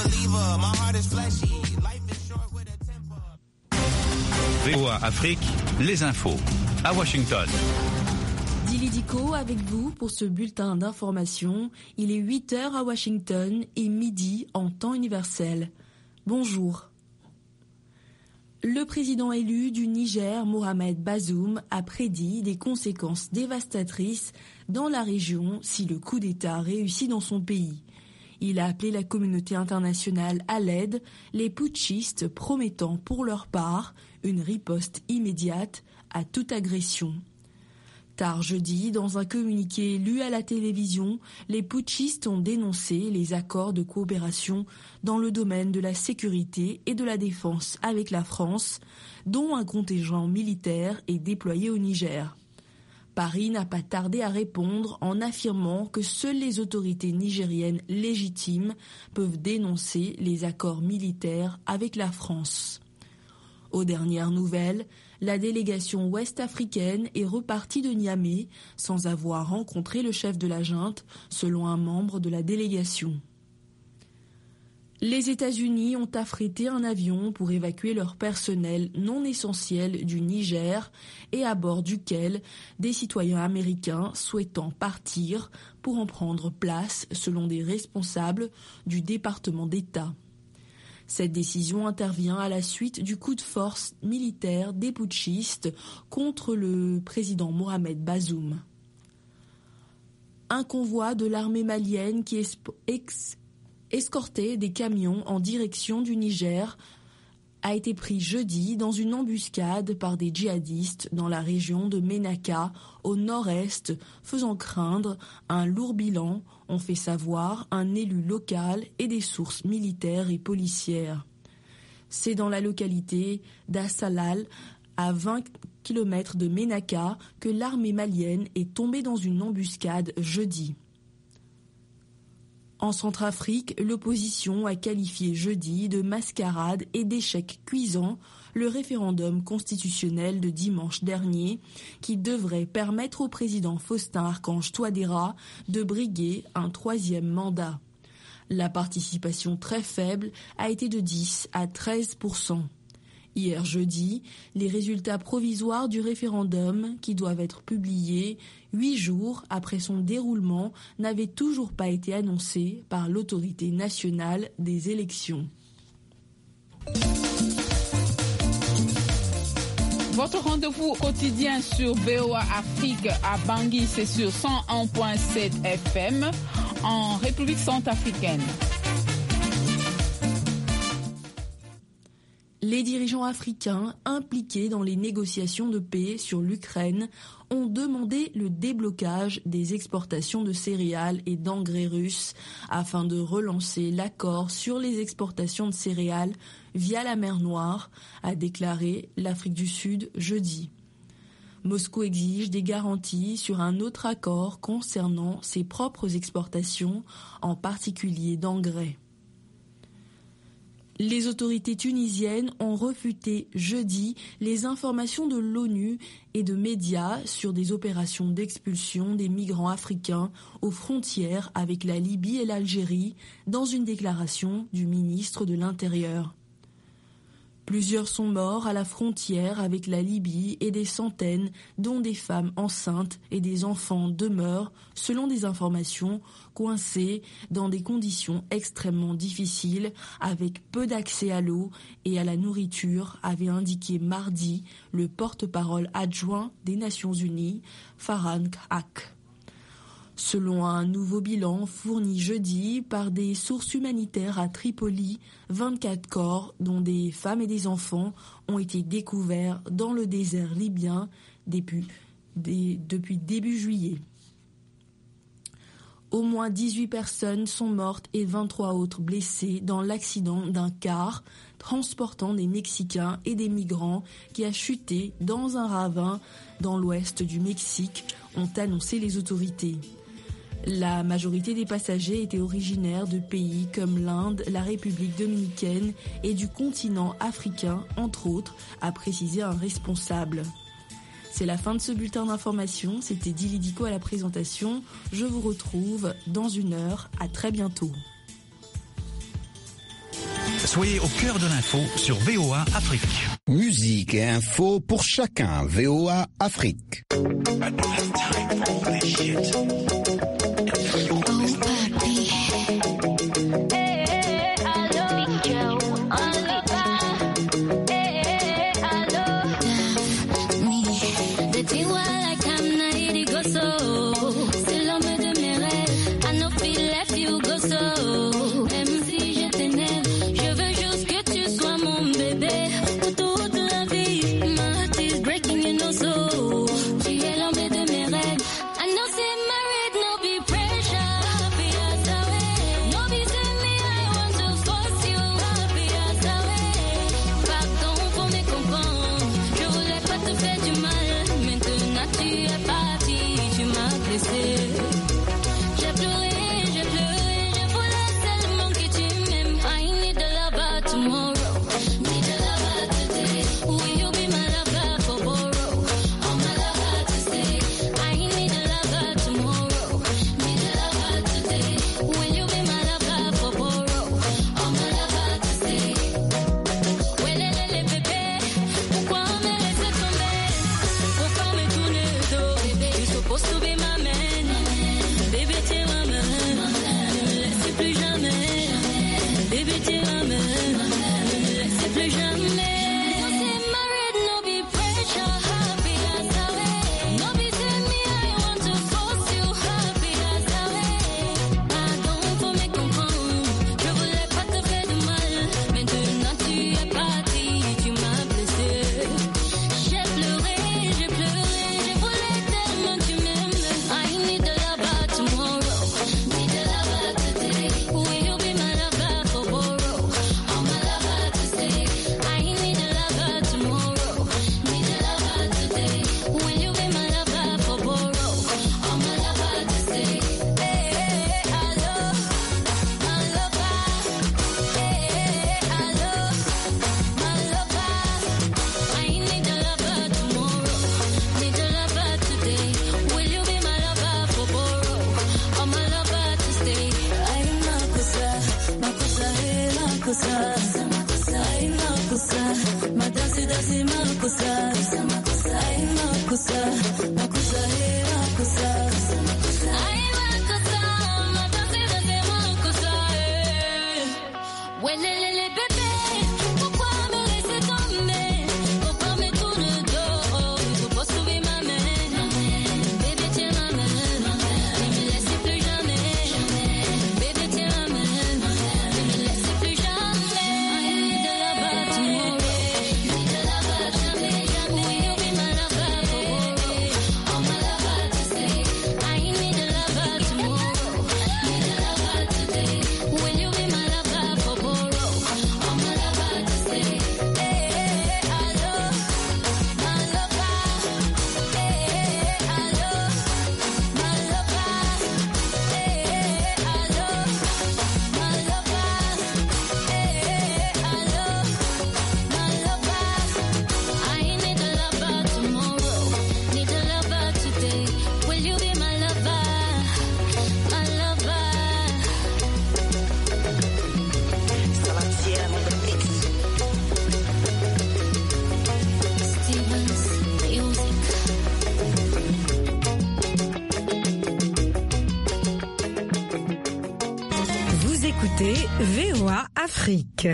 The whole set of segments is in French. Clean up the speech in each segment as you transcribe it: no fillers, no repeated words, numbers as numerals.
believer. My heart is fleshy. Life is short with a temper. VOA Afrique, les infos à Washington. Dili Diko avec vous pour ce bulletin d'information. Il est 8h à Washington et midi en temps universel. Bonjour. Le président élu du Niger, Mohamed Bazoum, a prédit des conséquences dévastatrices dans la région si le coup d'État réussit dans son pays. Il a appelé la communauté internationale à l'aide, les putschistes promettant pour leur part une riposte immédiate à toute agression. Tard jeudi, dans un communiqué lu à la télévision, les putschistes ont dénoncé les accords de coopération dans le domaine de la sécurité et de la défense avec la France, dont un contingent militaire est déployé au Niger. Paris n'a pas tardé à répondre en affirmant que seules les autorités nigériennes légitimes peuvent dénoncer les accords militaires avec la France. Aux dernières nouvelles, la délégation ouest-africaine est repartie de Niamey sans avoir rencontré le chef de la junte, selon un membre de la délégation. Les États-Unis ont affrété un avion pour évacuer leur personnel non essentiel du Niger et à bord duquel des citoyens américains souhaitant partir pour en prendre place selon des responsables du département d'État. Cette décision intervient à la suite du coup de force militaire des putschistes contre le président Mohamed Bazoum. Un convoi de l'armée malienne qui escortait des camions en direction du Niger a été pris jeudi dans une embuscade par des djihadistes dans la région de Ménaka, au nord-est, faisant craindre un lourd bilan, ont fait savoir un élu local et des sources militaires et policières. C'est dans la localité d'Assalal, à 20 km de Ménaka, que l'armée malienne est tombée dans une embuscade jeudi. En Centrafrique, l'opposition a qualifié jeudi de mascarade et d'échec cuisant le référendum constitutionnel de dimanche dernier qui devrait permettre au président Faustin-Archange Touadéra de briguer un troisième mandat. La participation très faible a été de 10 à 13%. Hier jeudi, les résultats provisoires du référendum, qui doivent être publiés 8 jours après son déroulement, n'avaient toujours pas été annoncés par l'autorité nationale des élections. Votre rendez-vous quotidien sur VOA Afrique à Bangui, c'est sur 101.7 FM en République centrafricaine. Les dirigeants africains impliqués dans les négociations de paix sur l'Ukraine ont demandé le déblocage des exportations de céréales et d'engrais russes afin de relancer l'accord sur les exportations de céréales via la mer Noire, a déclaré l'Afrique du Sud jeudi. Moscou exige des garanties sur un autre accord concernant ses propres exportations, en particulier d'engrais. Les autorités tunisiennes ont refuté jeudi les informations de l'ONU et de médias sur des opérations d'expulsion des migrants africains aux frontières avec la Libye et l'Algérie, dans une déclaration du ministre de l'Intérieur. Plusieurs sont morts à la frontière avec la Libye et des centaines, dont des femmes enceintes et des enfants, demeurent, selon des informations, coincés dans des conditions extrêmement difficiles avec peu d'accès à l'eau et à la nourriture, avait indiqué mardi le porte-parole adjoint des Nations Unies, Farhan Haq. Selon un nouveau bilan fourni jeudi par des sources humanitaires à Tripoli, 24 corps, dont des femmes et des enfants, ont été découverts dans le désert libyen depuis début juillet. Au moins 18 personnes sont mortes et 23 autres blessées dans l'accident d'un car transportant des Mexicains et des migrants qui a chuté dans un ravin dans l'ouest du Mexique, ont annoncé les autorités. La majorité des passagers étaient originaires de pays comme l'Inde, la République dominicaine et du continent africain, entre autres, a précisé un responsable. C'est la fin de ce bulletin d'information. C'était Dili Diko à la présentation. Je vous retrouve dans une heure. À très bientôt. Soyez au cœur de l'info sur VOA Afrique. Musique et info pour chacun. VOA Afrique. écoutez VOA Afrique.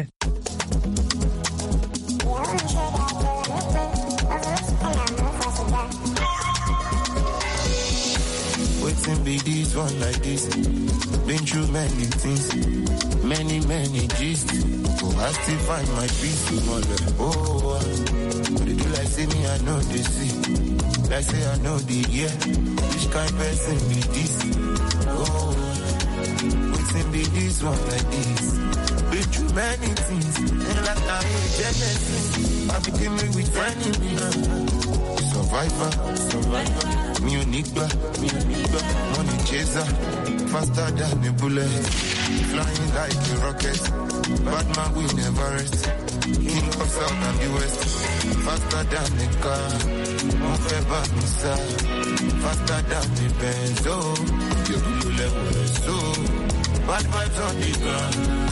Waiting be this one like this. Been through many things, many G's. Oh, I still find my peace with mother. Oh, they do like say me, I know they see. Like say I know the year. Which kind person be this? Oh, waiting be this one like this. Been through many things, and like I ain't Genesis. I became me with enemies. Survivor. Me unique, money chaser, faster than a bullet, flying like a rocket. Bad man we never rest. King of South and the West, faster than a car. Mon frère bat me ça, faster than the Benz. Oh, you blue level so. Bad vibes on the ground.